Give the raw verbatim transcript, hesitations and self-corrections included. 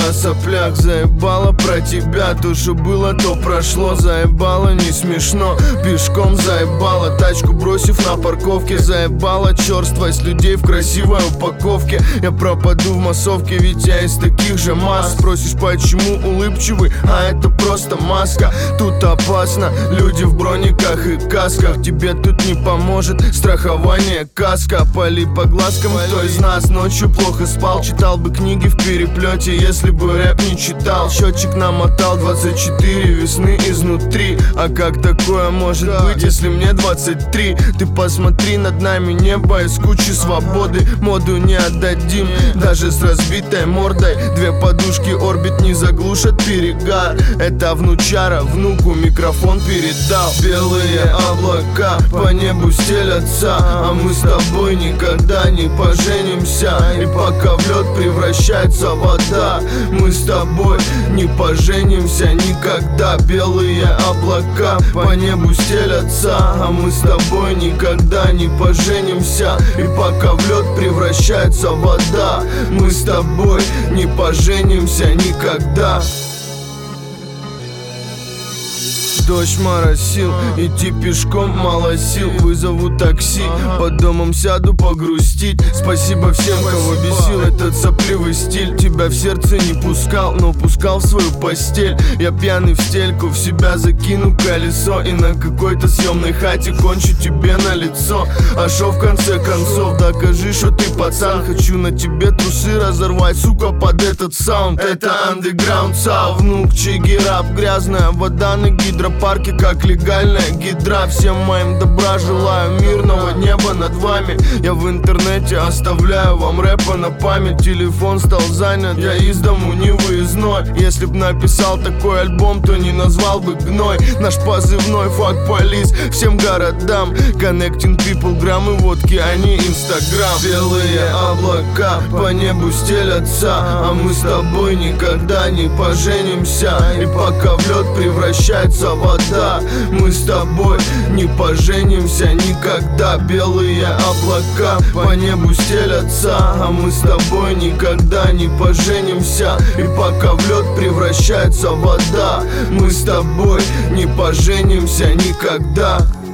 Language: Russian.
о соплях. Заебало про тебя, то что было, то прошло. Заебало, не смешно, пешком заебало. Тачку бросив на парковке, заебало черствость людей в красивой упаковке. Я пропаду в массовке, ведь я из таких же масс. Спросишь, почему улыбчивый, а это просто маска. Тут опасно, люди в брониках и касках. Тебе тут не поможет страхование, каска. Пали по глазкам, кто из нас ночью плохо спал. Читал бы книги в переплете, если бы рэп не читал. Счетчик намотал двадцать четыре весны изнутри. А как такое может быть, если мне двадцать три? Ты посмотри, над нами небо из кучи свободы. Моду не отдадим, даже с разбитой мордой. Две подушки орбит не заглушат перегар. Это внучара, внуку микрофон передал. Белые облака по небу стелятся, а мы с тобой никогда не поженимся. И пока в лед превращается вода, мы с тобой не поженимся никогда. Белые облака по небу стелятся, а мы с тобой никогда не поженимся. И пока в лед превращается вода, мы с тобой не поженимся никогда. Дождь моросил, идти пешком мало сил. Вызову такси, под домом сяду погрустить. Спасибо всем, кого бесил этот сопливый стиль. Тебя в сердце не пускал, но пускал в свою постель. Я пьяный в стельку, в себя закину колесо. И на какой-то съемной хате кончу тебе на лицо. А шо в конце концов, докажи, что ты пацан. Хочу на тебе трусы разорвать, сука, под этот саунд. Это андеграунд сау, внук Чигирап. Грязная вода на гидропарке, как легальная гидра. Всем моим добра желаю, мирного неба над вами. Я в интернете оставляю вам рэпа на память. Телефон стал занят, я из дому не выездной. Если б написал такой альбом, то не назвал бы гной. Наш позывной fuck police всем городам. Connecting people, граммы водки, а не инстаграм. Белые облака по небу стелятся, а мы с тобой никогда не поженимся. И пока в лед превращается вода, мы с тобой не поженимся никогда. Белые облака по небу стелятся, а мы с тобой никогда не поженимся. И пока в лед превращается вода, мы с тобой не поженимся никогда.